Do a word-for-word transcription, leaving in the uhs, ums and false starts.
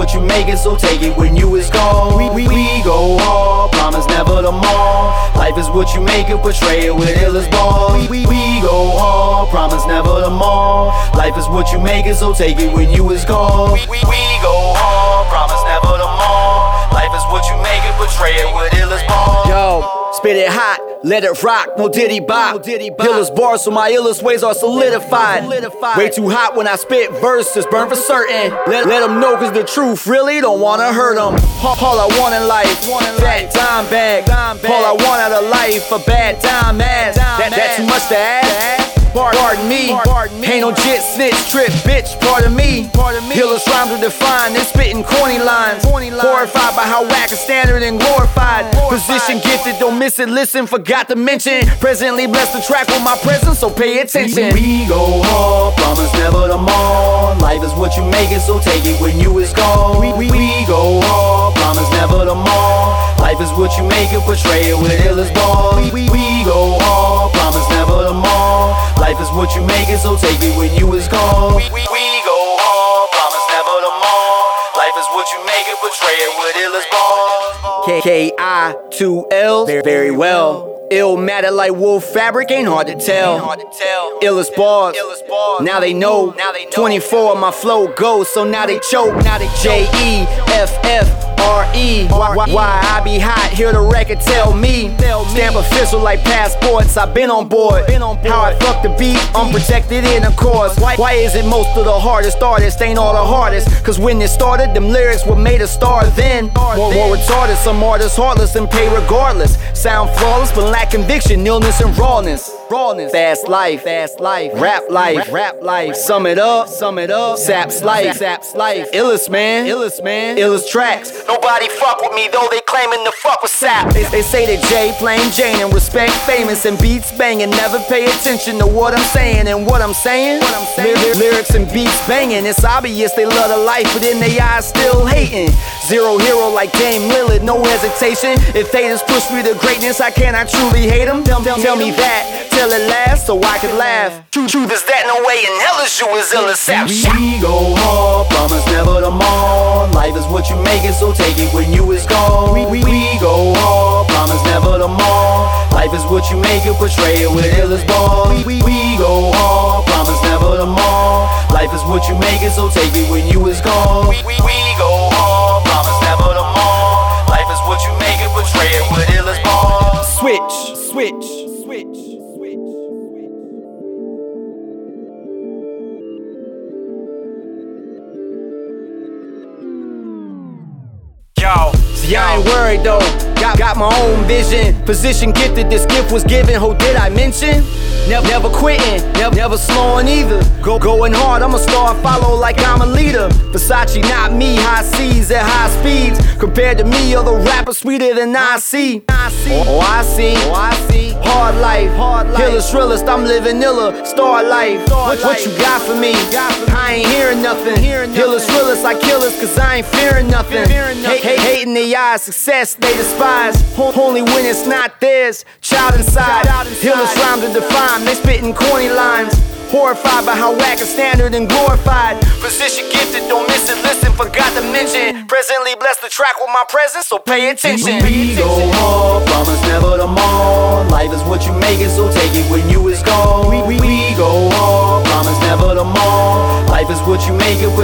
what you make it, so take it when you is gone. We, we, we go hard, promise never tomorrow. Life is what you make it, portray it with illest ball. We, we, we go hard, promise never tomorrow. Life is what you make it, so take it when you is gone. We, we, we go hard, promise never tomorrow. Life is what you make it, portray it with illest ball. Yo, spit it hot, let it rock, no diddy bop. Illest bars, so my illest ways are solidified. Way too hot when I spit verses, burn for certain. Let, let them know cause the truth really don't wanna hurt them. All I want in life, fat dime bag. All I want out of life, a bad time ass. That, that too much to ask? Pardon me, ain't no jit, snitch, trip, bitch, pardon me. Illest rhymes are defined, they spitting corny lines. Horrified by how whack is standard and glorified. Position gifted, don't miss it, listen, forgot to mention. Presently bless the track with my presence, so pay attention. We, we go hard, promise never tomorrow. Life is what you make it, so take it when you is gone. We, we, we go hard, promise never tomorrow. Life is what you make it, portray it with illest ball. We, we, we go hard, promise never tomorrow. Life is what you make it, so take it when you is gone. We, we, we go hard, promise never tomorrow. Life is what you make it, portray it with illest ball. K I two L, very well. Illmatic like wolf fabric, ain't hard to tell. Illest bars, now they know. twenty-four on my flow goes, so now they choke. Now they J E F F R E. Why I be hot, hear the record tell me. Stamp official like passports, I've been on board. How I fuck the beat, unprotected in a course. Why is it most of the hardest artists ain't all the hardest? Cause when it started, them lyrics were made a star then. More, more retarded, some artists heartless and pay regardless. Sound flawless, but lack conviction, illness and rawness. Rawness, fast life, fast life, rap life, rap life. Sum it up, sum it up. Saps life, saps life. Illest man, illest man, illest tracks. Nobody fuck with me though they claiming to fuck with Sap. They, they say that Jay plain Jane and respect famous and beats banging. Never pay attention to what I'm saying and what I'm saying. What I'm saying. Ly- lyrics and beats banging. It's obvious they love the life, but in their eyes still hating. Zero hero like Dame Lillard, no hesitation. If haters push me to greatness, I cannot truly hate them. Tell, tell, tell me that, tell it last so I can laugh. Truth, truth is that no way in hell is you is ill as Sap. We, we go hard, promise never tomorrow. Life is what you make it, so take it when you is gone. We, we, we go hard, promise never tomorrow. Life is what you make it, portray it with illest ball. We, we, we go hard, promise never tomorrow. Life is what you make it, so take it when you is gone. We, we, we go hard, promise never tomorrow. Life is what you make it, portray it with illest ball. Switch, switch, switch, switch. Yo, see, I ain't worried though. Got, got my own vision. Position gifted, this gift was given. Who did I mention? Never, never quitting, never, never slowing either. Go, going hard, I'm a star, follow like I'm a leader. Versace, not me, high seas at high speeds. Compared to me, other rappers sweeter than I see. I see, oh, I see, oh, I see. Hard life, hard life. Illest, realest, I'm living iller. Star life, star what, life. What you got for me? Got for me. I ain't hearing nothing. Hearing nothing. Illest, realest, I kill us cause I ain't fearing nothing. Fearing nothing. Hate, hate, hating the eyes, success they despise. Only when it's not theirs, child inside. Illest rhymes are defined, they spitting corny lines. Horrified by how whack is standard and glorified. Position gifted, don't miss it, listen, forgot to mention. Presently bless the track with my presence, so pay attention. We, we go hard, promise never tomorrow. Life is what you make it, so take it when you is gone. We, we, we go hard, promise never tomorrow. Life is what you make it,